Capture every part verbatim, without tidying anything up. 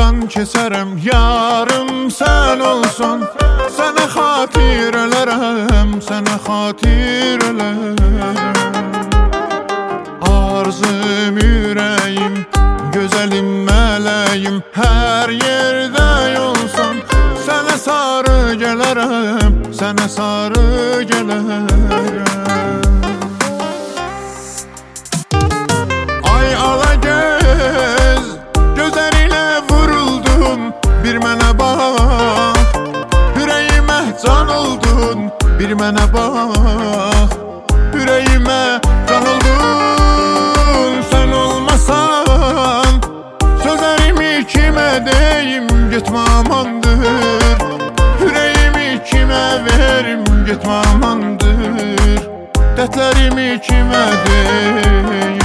Dünyadan keçərəm, yarım sən olsun. Sənə xatirələrəm, sənə xatirələrəm. Arzum, ürəyim, gözəlim, mələyim, hər yerdə olsan. Sənə sarı gələrəm, sənə sarı gələrəm. Ay ala göz, gözərinə vuruldum, bir mənə bax. Ürəyimə can oldun, bir mənə bax. Ürəyimə can oldun, sən olmasan. Sözlərimi kimə deyim, getmə amandır. Ürəyimi kimə verim, getmə amandır. Dərdlərimi kimə deyim.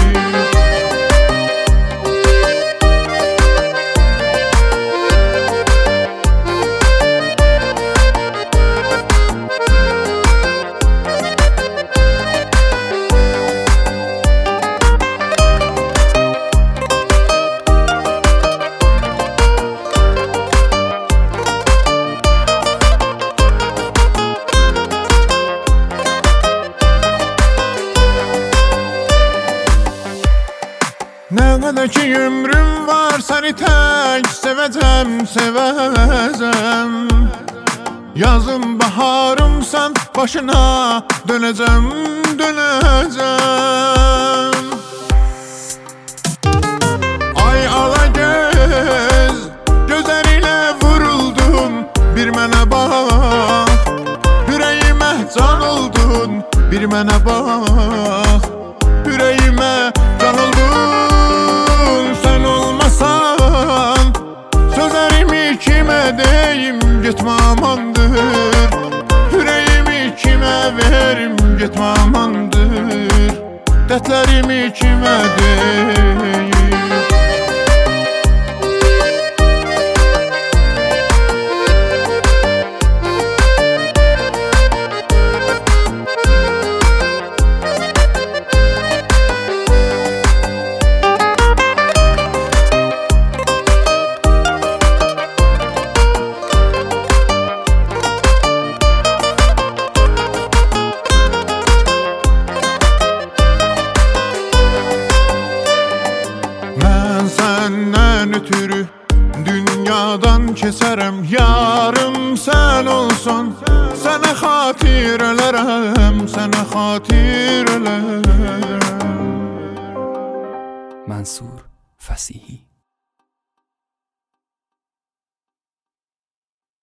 Nə qədər ki ömrüm var, səni tək sevəcəm, sevəcəm. Yazım, baharımsan, başına dönəcəm, dönəcəm. Ay ala göz, gözərinə vuruldum, bir mənə bax. Ürəyimə can oldun, bir mənə bax. Ürəyimə can oldun, sən olmasan. Sözlərimi kimə deyim, getmə amandır. Ürəyimi kimə verim, getmə amandır. Dərdlərimi kimə deyim. Səndən ötürü dünyadan keçərəm, yarım sən olsun. Sənə xatirələrəm, sənə xatirələrəm. منصور فصیحی